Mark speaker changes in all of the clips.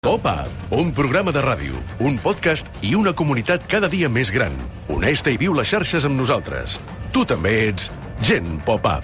Speaker 1: Pop-Up, un programa de ràdio, un podcast i una comunitat cada dia més gran. Uneix-te i viu les xarxes amb nosaltres. Tu també ets Gent Pop-Up.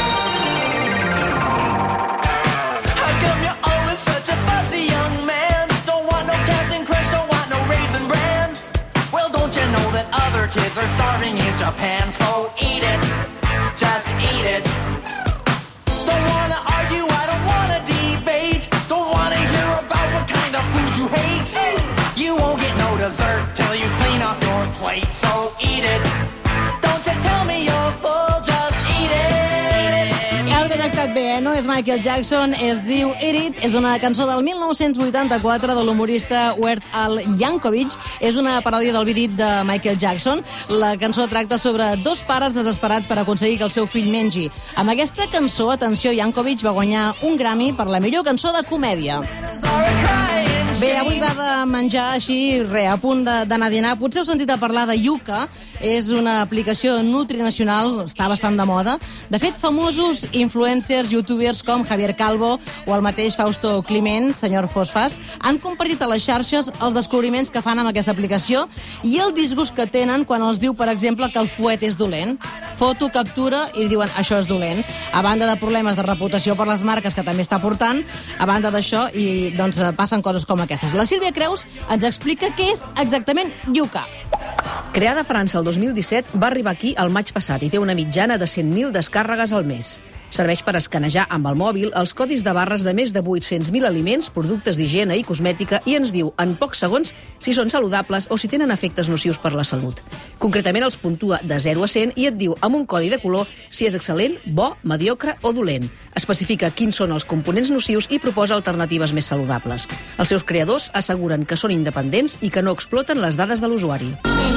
Speaker 2: Kids are starving in Japan, so eat it, just eat it. Don't wanna argue, I don't wanna debate. Don't wanna hear about what kind of food you hate. You won't get no dessert till you clean off your plate, so eat it. Don't you tell me you're full, just eat it.
Speaker 3: Heu detectat bé, no és Michael Jackson, es diu Eat It, és una cançó del 1984 de l'humorista Weird Al Yankovic. És una paròdia del Beat It de Michael Jackson. La cançó tracta sobre dos pares desesperats per aconseguir que el seu fill mengi. Amb aquesta cançó, atenció, Yankovic va guanyar un Grammy per la millor cançó de comèdia. Bé, avui va de menjar així, a punt d'anar a dinar. Potser heu sentit a parlar de Yuka. És una aplicació nutrinacional, està bastant de moda. De fet, famosos influencers, youtubers com Javier Calvo o el mateix Fausto Climent, senyor Fosfast, han compartit a les xarxes els descobriments que fan amb aquesta aplicació i el disgust que tenen quan els diu, per exemple, que el fuet és dolent. Foto, captura i diuen això és dolent. A banda de problemes de reputació per les marques que també està portant, a banda d'això, i doncs passen coses com aquestes. La Sílvia Creus ens explica què és exactament Yuka.
Speaker 4: Creada a França el 2017, va arribar aquí el maig passat i té una mitjana de 100.000 descàrregues al mes. Serveix per escanejar amb el mòbil els codis de barres de més de 800.000 aliments, productes d'higiene i cosmètica i ens diu en pocs segons si són saludables o si tenen efectes nocius per la salut. Concretament els puntua de 0 a 100 i et diu amb un codi de color si és excel·lent, bo, mediocre o dolent. Especifica quins són els components nocius i proposa alternatives més saludables. Els seus creadors asseguren que són independents i que no exploten les dades de l'usuari.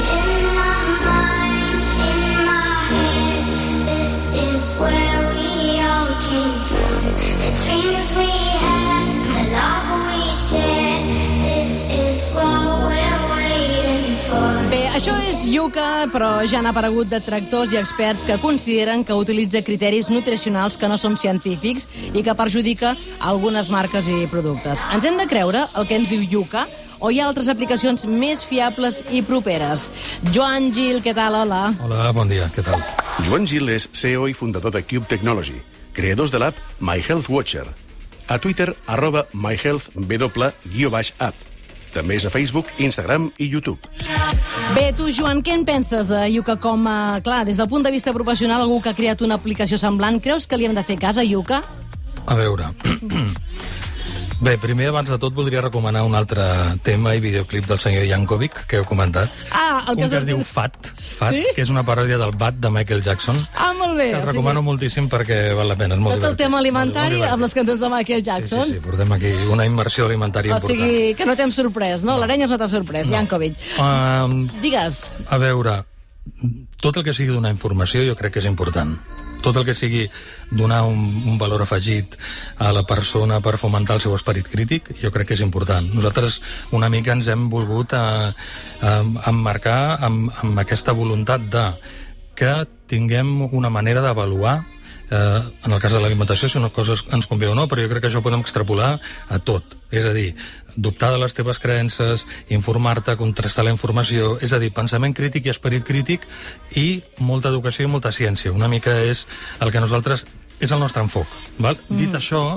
Speaker 3: Bé, això és Yuka, però ja han aparegut detractors i experts que consideren que utilitza criteris nutricionals que no són científics i que perjudica algunes marques i productes. Ens hem de creure el que ens diu Yuka o hi ha altres aplicacions més fiables i properes? Joan Gil, què tal? Hola.
Speaker 5: Hola, bon dia, què tal?
Speaker 1: Joan Gil és CEO i fundador de Cube Technology, creadors de l'app My Health Watcher. A Twitter, @myhealth_app. També és a Facebook, Instagram i YouTube.
Speaker 3: Bé, tu, Joan, què en penses de Yuka com a... Clar, des del punt de vista professional, algú que ha creat una aplicació semblant, creus que li hem de fer cas a Yuka?
Speaker 5: A veure... Bé, primer, abans de tot, voldria recomanar un altre tema i videoclip del senyor Yankovic, que heu comentat.
Speaker 3: El que
Speaker 5: es diu Fat,
Speaker 3: sí?
Speaker 5: Que és una paròdia del Bat de Michael Jackson.
Speaker 3: Molt bé.
Speaker 5: Que el recomano moltíssim perquè val la pena, és molt
Speaker 3: divertit. Tot el tema alimentari
Speaker 5: molt
Speaker 3: amb les cançons de Michael Jackson.
Speaker 5: Sí, portem aquí una immersió alimentària important.
Speaker 3: O sigui, que no t'hem sorprès, no? L'Arenyes no t'ha sorprès, Yankovic. Digues.
Speaker 5: A veure, tot el que sigui donar informació jo crec que és important. Tot el que sigui donar un valor afegit a la persona per fomentar el seu esperit crític, jo crec que és important. Nosaltres una mica ens hem volgut emmarcar amb aquesta voluntat de que tinguem una manera d'avaluar en el cas de l'alimentació, si una cosa ens convé o no, però jo crec que això ho podem extrapolar a tot. És a dir, dubtar de les teves creences, informar-te, contrastar la informació, és a dir, pensament crític i esperit crític i molta educació i molta ciència. Una mica és el que nosaltres... és el nostre enfoc. Val? Dit això,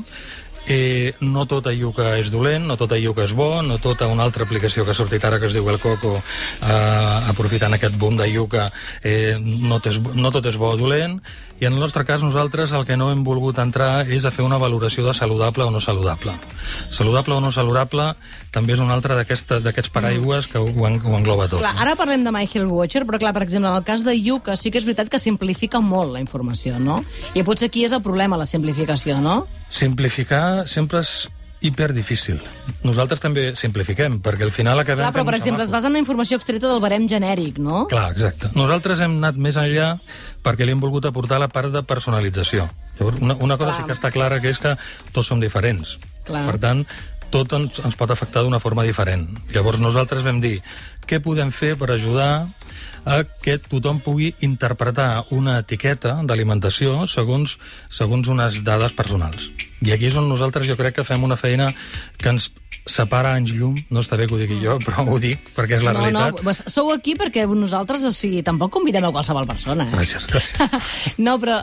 Speaker 5: no tota Yuka és dolent, no tota Yuka és bo, no tota una altra aplicació que ha sortit ara que es diu El Coco, aprofitant aquest boom de Yuka, no tot és bo o dolent, i en el nostre cas nosaltres el que no hem volgut entrar és a fer una valoració de saludable o no saludable. Saludable o no saludable també és un altre d'aquests paraigües que ho engloba tot.
Speaker 3: Clar, ara parlem de My Health Watcher, però clar, per exemple, en el cas de Yuka sí que és veritat que simplifica molt la informació, no? I potser aquí és el problema, la simplificació, no?
Speaker 5: Simplificar sempre és hiperdifícil. Nosaltres també simplifiquem, perquè al final acabem...
Speaker 3: Clar, però per exemple, es basa en la informació extreta del barem genèric, no?
Speaker 5: Clar, exacte. Nosaltres hem anat més enllà perquè li hem volgut aportar la part de personalització. Llavors, una cosa sí que està clara, que és que tots som diferents.
Speaker 3: Clar.
Speaker 5: Per tant, tot ens pot afectar d'una forma diferent. Llavors nosaltres vam dir, què podem fer per ajudar a que tothom pugui interpretar una etiqueta d'alimentació segons unes dades personals. I aquí és on nosaltres jo crec que fem una feina que ens separa anys llum, no està bé que ho digui jo, però ho dic perquè és la realitat.
Speaker 3: No, sou aquí perquè nosaltres, o sigui, tampoc convidem a qualsevol persona.
Speaker 5: Gràcies.
Speaker 3: No, però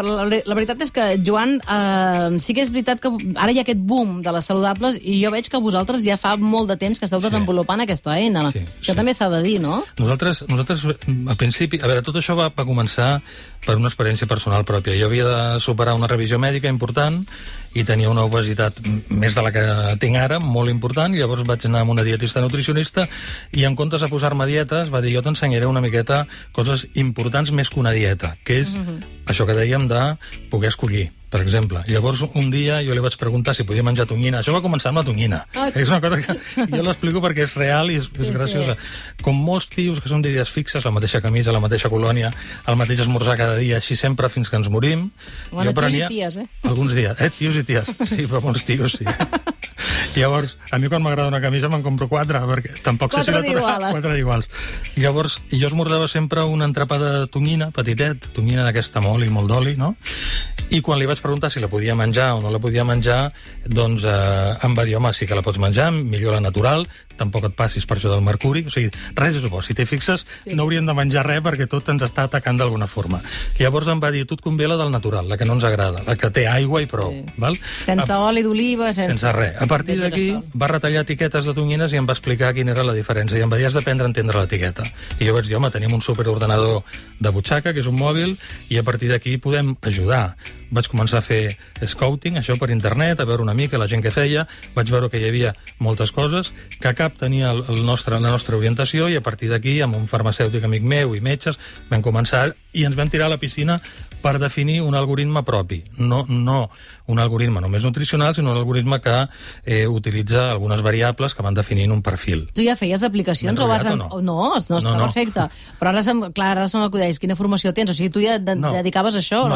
Speaker 3: la veritat és que, Joan, sí que és veritat que ara hi ha aquest boom de les saludables i jo veig que vosaltres ja fa molt de temps que esteu desenvolupant aquesta eina. Això també s'ha de dir, no?
Speaker 5: Nosaltres, al principi... A veure, tot això va començar per una experiència personal pròpia. Jo havia de superar una revisió mèdica important i tenia una obesitat més de la que tinc ara, molt important, i llavors vaig anar amb una dietista nutricionista i en comptes de posar-me dietes va dir jo t'ensenyaré una miqueta coses importants més que una dieta, que és això que dèiem de poder escollir, per exemple. Llavors, un dia jo li vaig preguntar si podia menjar tonyina. Això va començar amb la tonyina. És una cosa que jo l'explico perquè és real i és graciosa. Com molts tios que són d'idees fixes, la mateixa camisa, la mateixa colònia, el mateix esmorzar cada dia, així sempre fins que ens morim.
Speaker 3: Bueno, tios i ties,
Speaker 5: Alguns dies, tios i ties. Sí, però molts tios, sí. Llavors, a mi quan m'agrada una camisa me'n compro 4, perquè tampoc sé si la trobo 4 d'iguals. Llavors, jo esmorzava sempre un entrepà de tonyina, petitet, tonyina d'aquesta amb oli, molt d'oli, no? I quan li vaig preguntar si la podia menjar o no la podia menjar, doncs em va dir, home, sí que la pots menjar, millor la natural, tampoc et passis per això del mercuri, o sigui, res és bo. Si t'hi fixes, no hauríem de menjar res perquè tot ens està atacant d'alguna forma. Llavors em va dir, tu et convé la del natural, la que no ens agrada, la que té aigua i prou. Val?
Speaker 3: Sense oli d'oliva,
Speaker 5: sense res. A partir d'aquí va retallar etiquetes de tonyines i em va explicar quina era la diferència. I em va dir, has d'aprendre a entendre l'etiqueta. I jo vaig dir, home, tenim un superordenador de butxaca, que és un mòbil, i a partir d'aquí podem ajudar. Vaig començar a fer scouting, això per internet, a veure una mica la gent que feia, vaig veure que hi havia moltes coses, que cap tenia la nostra orientació, i a partir d'aquí, amb un farmacèutic amic meu i metges, vam començar i ens vam tirar a la piscina per definir un algoritme propi. No un algoritme només nutricional, sinó un algoritme que utilitza algunes variables que van definint un perfil.
Speaker 3: Tu ja feies aplicacions o vas... No, està perfecte. Però ara se m'acudeix, quina formació tens? O sigui, tu ja dedicaves a això?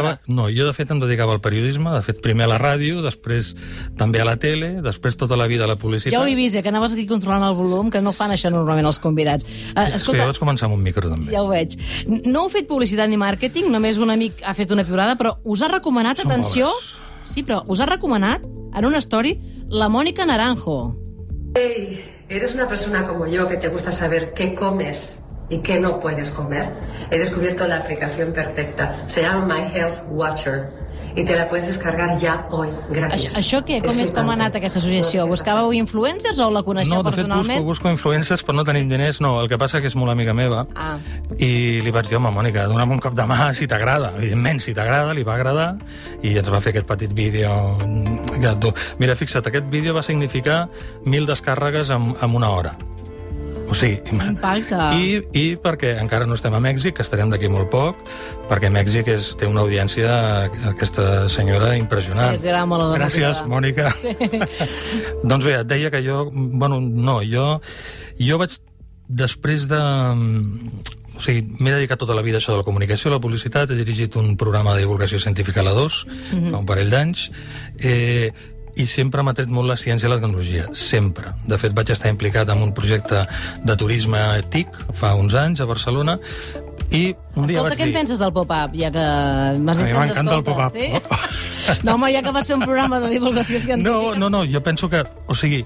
Speaker 5: Jo de fet em dedicava al periodisme, de fet primer a la ràdio, després també a la tele, després tota la vida a la publicitat.
Speaker 3: Ja ho he vist, que anaves aquí controlant el volum, que no fan això normalment els convidats.
Speaker 5: Escolta, jo vaig començar amb un micro també.
Speaker 3: Ja ho veig. No heu fet publicitat ni màrqueting, només un amic ha fet una piulada, però us ha recomanat, atenció... Sí, però us ha recomanat, en una story, la Mónica Naranjo.
Speaker 6: Hey, ¿eres una persona como yo que te gusta saber qué comes y qué no puedes comer? He descubierto la aplicación perfecta. Se llama My Health Watcher i te la puedes descargar ja hoy, gratis.
Speaker 3: Això què? Com ha anat aquesta associació? Buscàveu influencers o la coneixeu personalment?
Speaker 5: No, de fet busco influencers, però no tenim diners, no. El que passa que és molt amiga meva. I li vaig dir, home, Mònica, dona'm un cop de mà si t'agrada. Evidentment, si t'agrada, li va agradar, i ens va fer aquest petit vídeo. Mira, fixa't, aquest vídeo va significar 1.000 descàrregues en una hora. O sigui,
Speaker 3: impacte.
Speaker 5: I perquè encara no estem a Mèxic, que estarem d'aquí molt poc, perquè Mèxic té una audiència, aquesta senyora, impressionant.
Speaker 3: Sí, els agrada molt la música.
Speaker 5: Gràcies, Mònica. Sí. Doncs bé, et deia que jo... Bueno, no, jo vaig... Després de... O sigui, m'he dedicat tota la vida a això de la comunicació, a la publicitat, he dirigit un programa de divulgació científica a la 2, fa un parell d'anys, i sempre m'ha tret molt la ciència i la tecnologia, sempre. De fet, vaig estar implicat en un projecte de turisme TIC fa uns anys a Barcelona, i un dia vaig dir...
Speaker 3: Què en penses del pop-up, ja que m'has dit que ens escoltes? A mi m'encanta
Speaker 5: el pop-up.
Speaker 3: No, home, ja que vas fer un programa de divulgació científica...
Speaker 5: No, jo penso que... O sigui,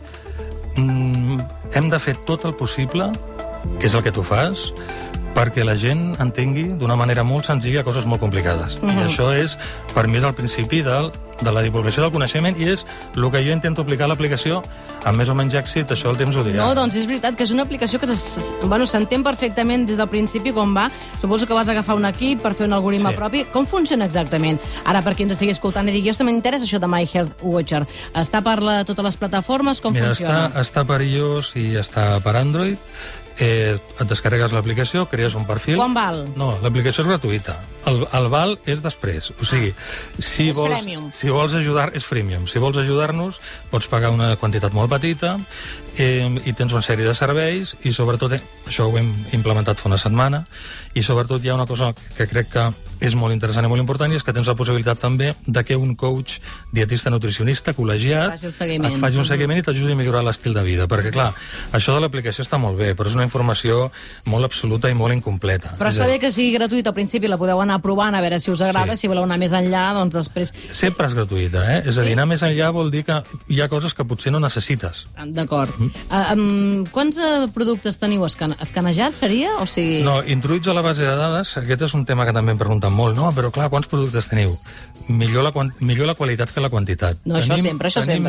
Speaker 5: hem de fer tot el possible, que és el que tu fas, perquè la gent entengui d'una manera molt senzilla coses molt complicades. I això és, per mi, és el principi de la divulgació del coneixement, i és el que jo intento aplicar a l'aplicació amb més o menys èxit, això el temps ho dirà.
Speaker 3: No, doncs és veritat que és una aplicació que s'entén perfectament des del principi com va. Suposo que vas agafar un equip per fer un algoritme propi. Com funciona exactament? Ara, per qui ens estigui escoltant i digui, jo també m'interessa això de My Health Watcher. Està per totes les plataformes? Com funciona?
Speaker 5: Està per iOS i està per Android. Et descarregues l'aplicació, crees un perfil...
Speaker 3: Quan val?
Speaker 5: No, l'aplicació és gratuïta. El val és després. O sigui, si vols ajudar... És freemium. Si vols ajudar-nos, pots pagar una quantitat molt petita i tens una sèrie de serveis i, sobretot, això ho hem implementat fa una setmana, i, sobretot, hi ha una cosa que crec que és molt interessant i molt important, i és que tens la possibilitat també de que un coach dietista nutricionista col·legiat et faci un seguiment i t'ajudi a millorar l'estil de vida. Perquè, clar, això de l'aplicació està molt bé, però és una informació molt absoluta i molt incompleta.
Speaker 3: Però està bé que sigui gratuït al principi, la podeu anar provant a veure si us agrada, si voleu anar més enllà, doncs després...
Speaker 5: Sempre has és gratuïta, És a dir, anar més enllà vol dir que hi ha coses que potser no necessites.
Speaker 3: D'acord. Quants productes teniu escanejats, seria? O sigui...
Speaker 5: No, introduïts a la base de dades, aquest és un tema que també em pregunten molt, no? Però clar, quants productes teniu? Millor la qualitat que la quantitat.
Speaker 3: No, això sempre.
Speaker 5: Tenim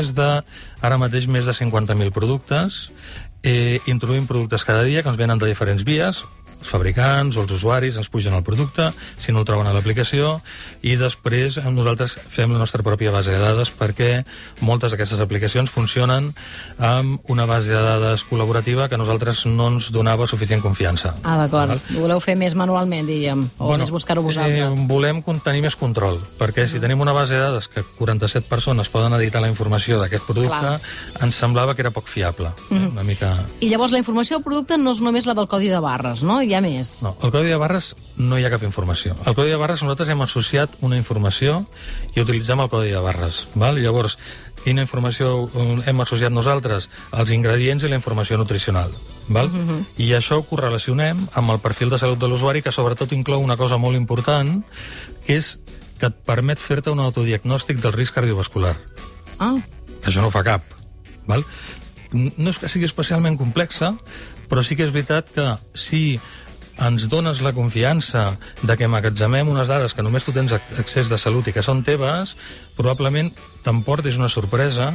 Speaker 5: ara mateix més de 50.000 productes, introduïm productes cada dia que ens venen de diferents vies, els fabricants o els usuaris ens pugen el producte, si no el troben a l'aplicació, i després nosaltres fem la nostra pròpia base de dades perquè moltes d'aquestes aplicacions funcionen amb una base de dades col·laborativa que a nosaltres no ens donava suficient confiança.
Speaker 3: D'acord. Voleu fer més manualment, diríem, o més buscar-ho vosaltres?
Speaker 5: Volem tenir més control, perquè si tenim una base de dades que 47 persones poden editar la informació d'aquest producte, ens semblava que era poc fiable. Una mica...
Speaker 3: I llavors la informació del producte no és només la del codi de barres, no? Hi ha més.
Speaker 5: No, al codi de barres no hi ha cap informació. Al codi de barres nosaltres hem associat una informació i utilitzem el codi de barres. Val? Llavors, quina informació hem associat nosaltres? Els ingredients i la informació nutricional. Val? I això ho correlacionem amb el perfil de salut de l'usuari, que sobretot inclou una cosa molt important, que és que et permet fer-te un autodiagnòstic del risc cardiovascular. Que això no ho fa cap. Val? No és que sigui especialment complexa, però sí que és veritat que si ens dones la confiança de que emmagatzemem unes dades que només tu tens accés de salut i que són teves, probablement t'emportis una sorpresa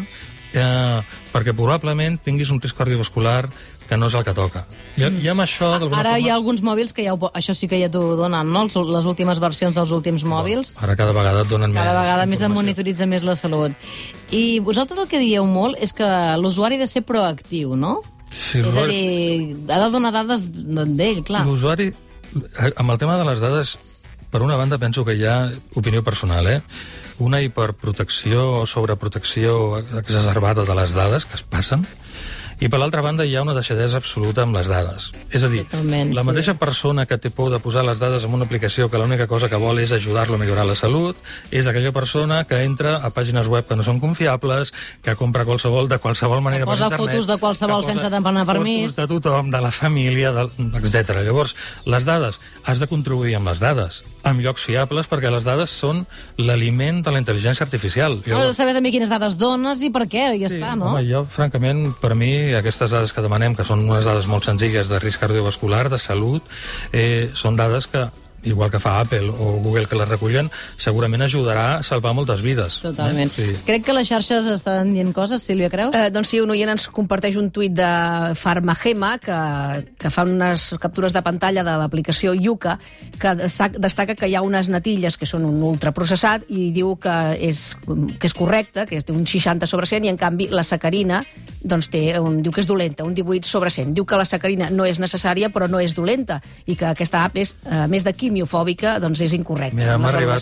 Speaker 5: perquè probablement tinguis un risc cardiovascular que no és el que toca. I amb això, d'alguna forma...
Speaker 3: Ara hi ha alguns mòbils que això sí que ja t'ho donen, no? Les últimes versions dels últims mòbils.
Speaker 5: Ara cada vegada et donen més
Speaker 3: informació. Cada vegada més et monitoritza més la salut. I vosaltres el que dieu molt és que l'usuari ha de ser proactiu, no?
Speaker 5: Sí,
Speaker 3: és a dir, ha de donar dades d'ell, clar.
Speaker 5: L'usuari, amb el tema de les dades, per una banda penso que hi ha opinió personal, una hiperprotecció o sobreprotecció exacerbada de les dades que es passen, i per l'altra banda hi ha una deixadesa absoluta amb les dades. És a dir, la mateixa persona que té por de posar les dades en una aplicació que l'única cosa que vol és ajudar-lo a millorar la salut, és aquella persona que entra a pàgines web que no són confiables, que compra de qualsevol manera per internet,
Speaker 3: fotos de qualsevol sense demanar permís,
Speaker 5: fotos de tothom, de la família, etc. Llavors, les dades, has de contribuir amb les dades, amb llocs fiables, perquè les dades són l'aliment de la intel·ligència artificial.
Speaker 3: Has de saber també quines dades dones i per què, ja està, no?
Speaker 5: Home, jo, francament, per mi, aquestes dades que demanem, que són unes dades molt senzilles de risc cardiovascular, de salut, són dades que, igual que fa Apple o Google que les recullen, segurament ajudarà a salvar moltes vides.
Speaker 3: Totalment. Crec que les xarxes estan dient coses, Sílvia, creus?
Speaker 4: Doncs sí, un oient ens comparteix un tuit de Farmagema que fa unes captures de pantalla de l'aplicació Yuka, que destaca que hi ha unes natilles que són un ultraprocessat i diu que és correcte, que té un 60/100, i en canvi la sacarina doncs diu que és dolenta, un 18/100. Diu que la sacarina no és necessària però no és dolenta i que aquesta app és, a més de quimiofòbica, doncs és incorrecta.
Speaker 5: Mira,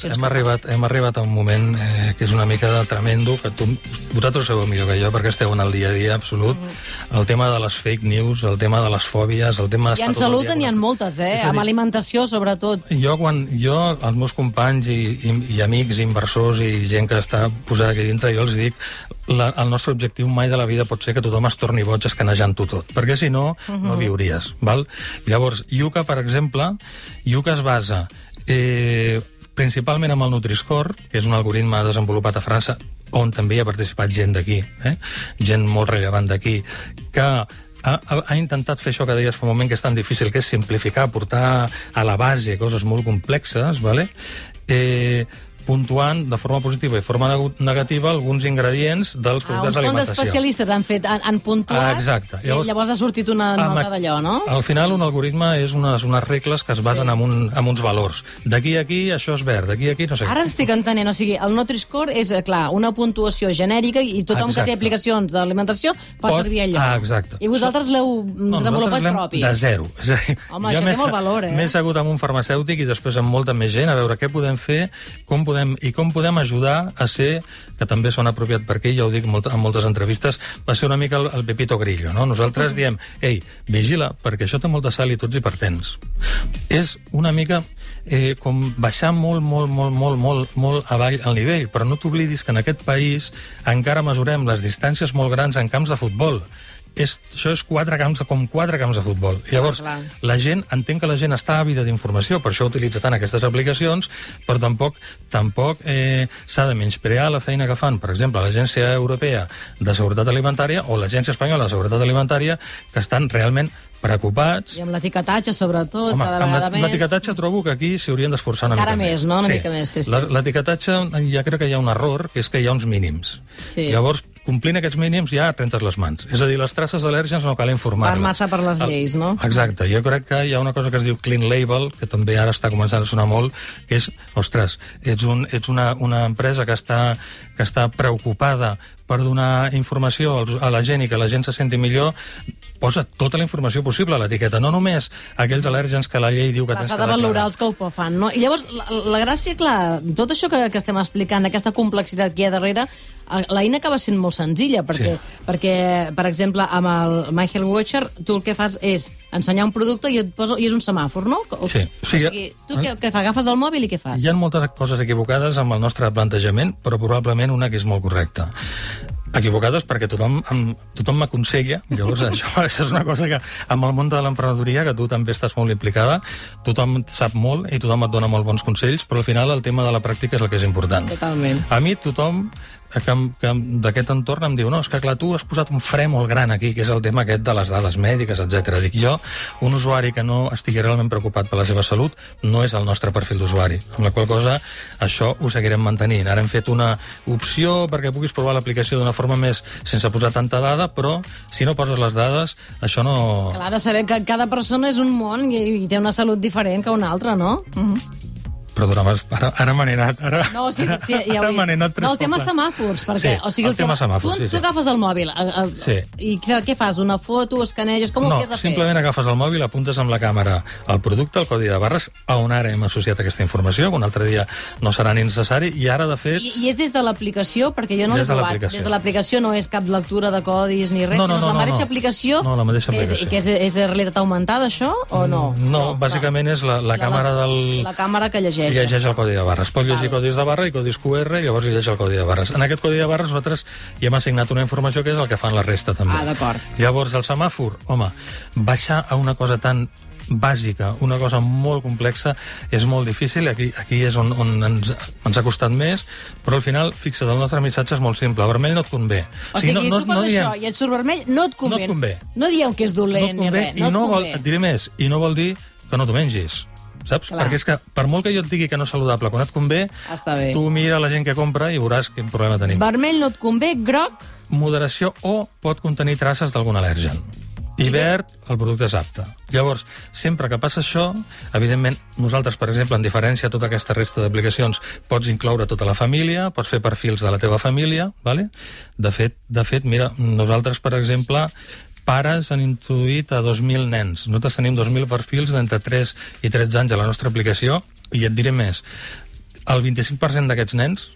Speaker 5: hem arribat a un moment que és una mica tremendo, que vosaltres ho sabeu millor que jo, perquè esteu en el dia a dia absolut, el tema de les fake news, el tema de les fòbies, el tema...
Speaker 3: I en salut n'hi ha moltes, amb alimentació sobretot.
Speaker 5: Jo, els meus companys i amics, inversors i gent que està posada aquí dintre, jo els dic, el nostre objectiu mai de la vida pot ser que tothom es torni boig escanejant-ho tot, perquè si no, no viuries. Val? Llavors, Yuka, per exemple, Yuka es basa principalment amb el Nutri-Score, que és un algoritme desenvolupat a França, on també hi ha participat gent d'aquí, gent molt rellevant d'aquí, que ha intentat fer això que deies fa un moment, que és tan difícil, que és simplificar, portar a la base coses molt complexes, ¿vale? Puntuant de forma positiva i forma negativa alguns ingredients dels productes d'alimentació.
Speaker 3: Uns especialistes han puntuat,
Speaker 5: exacte.
Speaker 3: I llavors ha sortit una nota d'allò, no?
Speaker 5: Al final, un algoritme és unes regles que es basen en uns valors. D'aquí a aquí, això és verd, d'aquí a aquí, no sé.
Speaker 3: Ara estic entenent, o sigui, el Nutri-Score és, clar, una puntuació genèrica i tothom que té aplicacions d'alimentació fa servir allò.
Speaker 5: Exacte.
Speaker 3: I vosaltres l'heu desenvolupat propi.
Speaker 5: De zero.
Speaker 3: Home, això té molt valor,
Speaker 5: M'he assegut amb un farmacèutic i després amb molta més gent a veure què podem fer, com podem ajudar a ser, que també són apropiat per aquí, ja ho dic en moltes entrevistes, va ser una mica el Pepito Grillo, no? Nosaltres diem, ei, vigila, perquè això té molta sal i tots hipertens. És una mica com baixar molt avall al nivell, però no t'oblidis que en aquest país encara mesurem les distàncies molt grans en camps de futbol, això és 4 camps de futbol. Llavors,
Speaker 3: clar.
Speaker 5: la gent, entenc que la gent està àvida d'informació, per això utilitza tant aquestes aplicacions, però tampoc s'ha de menysprear la feina que fan, per exemple, l'Agència Europea de Seguretat Alimentària o l'Agència Espanyola de Seguretat Alimentària, que estan realment preocupats.
Speaker 3: I amb l'etiquetatge, sobretot,
Speaker 5: Home,
Speaker 3: cada vegada més.
Speaker 5: l'etiquetatge trobo que aquí s'hi haurien d'esforçar una
Speaker 3: Encara
Speaker 5: mica
Speaker 3: més, no? Una mica més, sí.
Speaker 5: L'etiquetatge, ja crec que hi ha un error, que és que hi ha uns mínims.
Speaker 3: Sí.
Speaker 5: Llavors, complint aquests mínims ja rentes les mans. És a dir, les traces d'al·lèrgens no cal informar-les.
Speaker 3: Van massa per les lleis, no?
Speaker 5: Exacte. Jo crec que hi ha una cosa que es diu Clean Label, que també ara està començant a sonar molt, que és, ostres, ets una empresa que està preocupada per donar informació a la gent i que la gent se senti millor, posa tota la informació possible a l'etiqueta, no només aquells al·lèrgens que la llei diu que tens que
Speaker 3: S'ha de valorar els que ho fan, no? I llavors, la gràcia, clar, tot això que estem explicant, aquesta complexitat que hi ha darrere, l'eina acaba sent molt senzilla, perquè, per exemple, amb el My Health Watcher, tu el que fas és ensenyar un producte i és un semàfor, no?
Speaker 5: Sí.
Speaker 3: O sigui, tu què fas? Agafes el mòbil i què fas?
Speaker 5: Hi ha moltes coses equivocades amb el nostre plantejament, però probablement una que és molt correcta. Equivocades perquè tothom m'aconsella, llavors això és una cosa que amb el món de l'emprenedoria, que tu també estàs molt implicada, tothom sap molt i tothom et dona molt bons consells, però al final el tema de la pràctica és el que és important.
Speaker 3: Totalment.
Speaker 5: A mi tothom que d'aquest entorn em diu, no, és que clar, tu has posat un fre molt gran aquí, que és el tema aquest de les dades mèdiques, etc. Dic jo, un usuari que no estigui realment preocupat per la seva salut no és el nostre perfil d'usuari, amb la qual cosa això ho seguirem mantenint. Ara hem fet una opció perquè puguis provar l'aplicació d'una forma més sense posar tanta dada, però si no poses les dades, això no...
Speaker 3: Clar, de saber que cada persona és un món i té una salut diferent que una altra, no?
Speaker 5: Perdona, ara m'han anat...
Speaker 3: No, sí, ja ho he vist. No, el tema semàfors, perquè...
Speaker 5: Sí,
Speaker 3: o sigui,
Speaker 5: el tema semàfors,
Speaker 3: tu agafes el mòbil i què fas? Una foto, escaneges? Com ho has de fer?
Speaker 5: No, simplement agafes el mòbil, apuntes amb la càmera el producte, el codi de barres, a on ara hem associat aquesta informació, que un altre dia no serà ni necessari, i ara, de fet...
Speaker 3: I és des de l'aplicació? Perquè jo no l'he provat. Des de l'aplicació no és cap lectura de codis ni res, sinó la mateixa aplicació.
Speaker 5: No, la mateixa aplicació.
Speaker 3: Que és realitat augmentada, això, o no?
Speaker 5: No, bàsicament és la càmera del...
Speaker 3: La càmera que llegeix.
Speaker 5: Llegeix el codi de barres. Pot llegir codis de barra i codis QR i llavors llegeix el codi de barres. En aquest codi de barres nosaltres ja hem assignat una informació que és el que fan la resta també.
Speaker 3: Ah, d'acord.
Speaker 5: Llavors el semàfor, home, baixar a una cosa tan bàsica, una cosa molt complexa, és molt difícil, aquí és on ens ha costat més, però al final, fixa't, el nostre missatge és molt simple, vermell no et convé.
Speaker 3: O sigui, tu fas això i et surt vermell, no et convé. No dieu que és dolent ni res, no et convé.
Speaker 5: Et diré més, i no vol dir que no t'ho mengis. Saps?
Speaker 3: Clar.
Speaker 5: Perquè és que, per molt que jo et digui que no és saludable, quan et convé, tu mira la gent que compra i veuràs quin problema tenim.
Speaker 3: Vermell no et convé, groc...
Speaker 5: Moderació o pot contenir traces d'algun al·lèrgen. I verd, el producte és apte. Llavors, sempre que passa això, evidentment, nosaltres, per exemple, en diferència a tota aquesta resta d'aplicacions, pots incloure tota la família, pots fer perfils de la teva família, ¿vale? De fet, mira, nosaltres, per exemple, pares han introduït a 2.000 nens. Nosaltres tenim 2.000 perfils d'entre 3 i 13 anys a la nostra aplicació, i et diré més, el 25% d'aquests nens,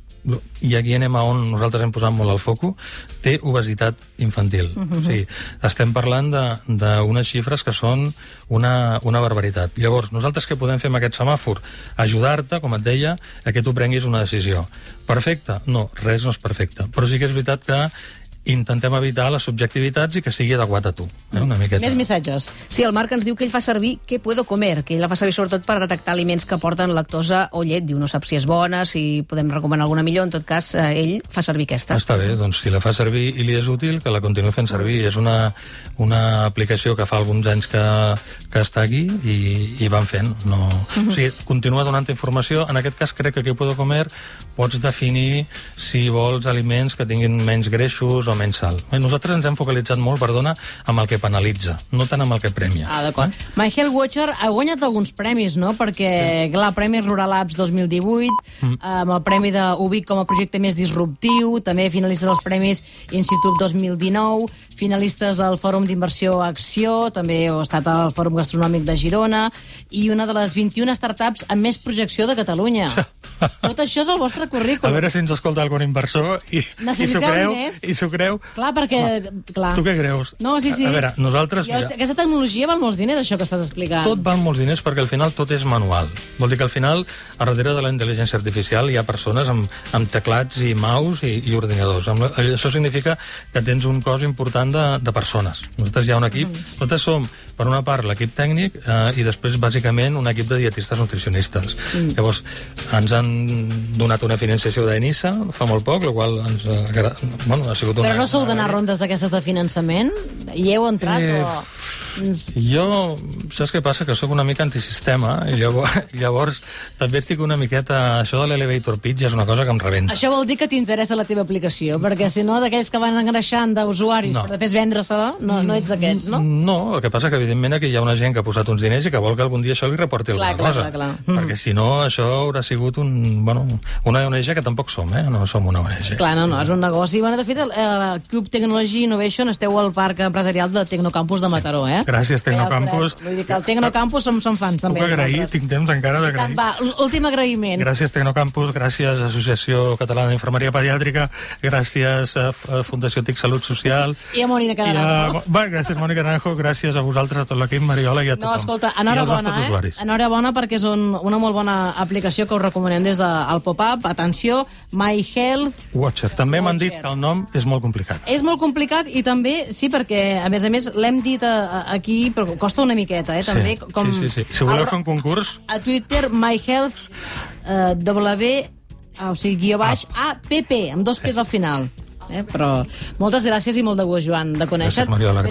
Speaker 5: i aquí anem a on nosaltres hem posat molt el foco, té obesitat infantil. O sigui, estem parlant d'unes xifres que són una barbaritat. Llavors, nosaltres què podem fer amb aquest semàfor? Ajudar-te, com et deia, a que tu prenguis una decisió. Perfecte? No, res no és perfecte. Però sí que és veritat que intentem evitar les subjectivitats i que sigui adequat a tu. Una miqueta.
Speaker 3: Més missatges.
Speaker 4: Sí, el Marc ens diu que ell fa servir què puedo comer, que ell la fa servir sobretot per detectar aliments que porten lactosa o llet. Diu, no sap si és bona, si podem recomanar alguna millor. En tot cas, ell fa servir aquesta.
Speaker 5: Està bé, doncs si la fa servir i li és útil, que la continuï fent servir. És una aplicació que fa alguns anys que està aquí i van fent. No... O sigui, continua donant informació. En aquest cas, crec que què puedo comer pots definir si vols aliments que tinguin menys greixos o menys sal. Nosaltres ens hem focalitzat molt, perdona, amb el que penalitza, no tant amb el que premia.
Speaker 3: Ah, d'acord. My Health Watcher ha guanyat alguns premis, no? Perquè, clar, Premi Rural Apps 2018, amb el Premi de Ubic com a projecte més disruptiu, també finalistes dels Premis Institut 2019, finalistes del Fòrum d'Inversió Acció, també ha estat al Fòrum Gastronòmic de Girona, i una de les 21 startups amb més projecció de Catalunya. Tot això és el vostre currículum.
Speaker 5: A veure si ens escolta algun inversor i s'ho creu.
Speaker 3: Clar, perquè... Clar.
Speaker 5: Tu què creus?
Speaker 3: No, sí.
Speaker 5: A veure, nosaltres...
Speaker 3: Aquesta tecnologia val molts diners, això que estàs explicant.
Speaker 5: Tot val molts diners perquè al final tot és manual. Vol dir que al final, a darrere de la intel·ligència artificial hi ha persones amb teclats i mouse i ordinadors. Això significa que tens un cos important de persones. Nosaltres hi ha un equip, nosaltres som, per una part, l'equip tècnic i després, bàsicament, un equip de dietistes nutricionistes. Llavors, ens han donat una financiació d'ENISA fa molt poc, la qual ens ha sigut una...
Speaker 3: Però no sou d'anar rondes d'aquestes de finançament? Hi heu entrat o...?
Speaker 5: Jo, saps què passa? Que sóc una mica antisistema i llavors també estic una miqueta... Això de l'elevator pitch és una cosa que em rebenta.
Speaker 3: Això vol dir que t'interessa la teva aplicació, perquè si no, d'aquells que van engreixant d'usuaris per després vendre-se-la, no ets d'aquests, no?
Speaker 5: No, el que passa que evidentment aquí hi ha una gent que ha posat uns diners i que vol que algun dia això li reporti alguna cosa.
Speaker 3: Clar.
Speaker 5: Perquè si no, això haurà sigut una ONG que tampoc som, no som una ONG.
Speaker 3: Clar, no, és un negoci. Bueno, de fet, el Cube Technology Innovation esteu al parc empresarial de Tecnocampus de Mataró,
Speaker 5: Gràcies, Tecnocampus.
Speaker 3: Vull dir que el Tecnocampus som fans, també.
Speaker 5: Puc agrair? Tinc temps encara d'agrair.
Speaker 3: Va, últim agraïment.
Speaker 5: Gràcies, Tecnocampus, gràcies Associació Catalana d'Infermeria Pediàtrica, gràcies a Fundació TIC Salut Social.
Speaker 3: I a Mònica Naranjo.
Speaker 5: Gràcies, Mònica Naranjo, gràcies a vosaltres, a tot l'equip, Mariola, i a tothom.
Speaker 3: No, escolta, enhorabona, enhorabona perquè és una molt bona aplicació que us recomanem des del pop-up. Atenció, My Health
Speaker 5: Watcher. També m'han dit que el nom és molt complicat.
Speaker 3: És molt complicat i també, sí, perquè a més l'hem dit aquí, però costa una miqueta, també.
Speaker 5: Sí. Si voleu fer un concurs...
Speaker 3: A Twitter, My Health _app, amb 2 P's al final. Però moltes gràcies i molt de gust, Joan, de conèixer-te.
Speaker 5: Gràcies, Mariola.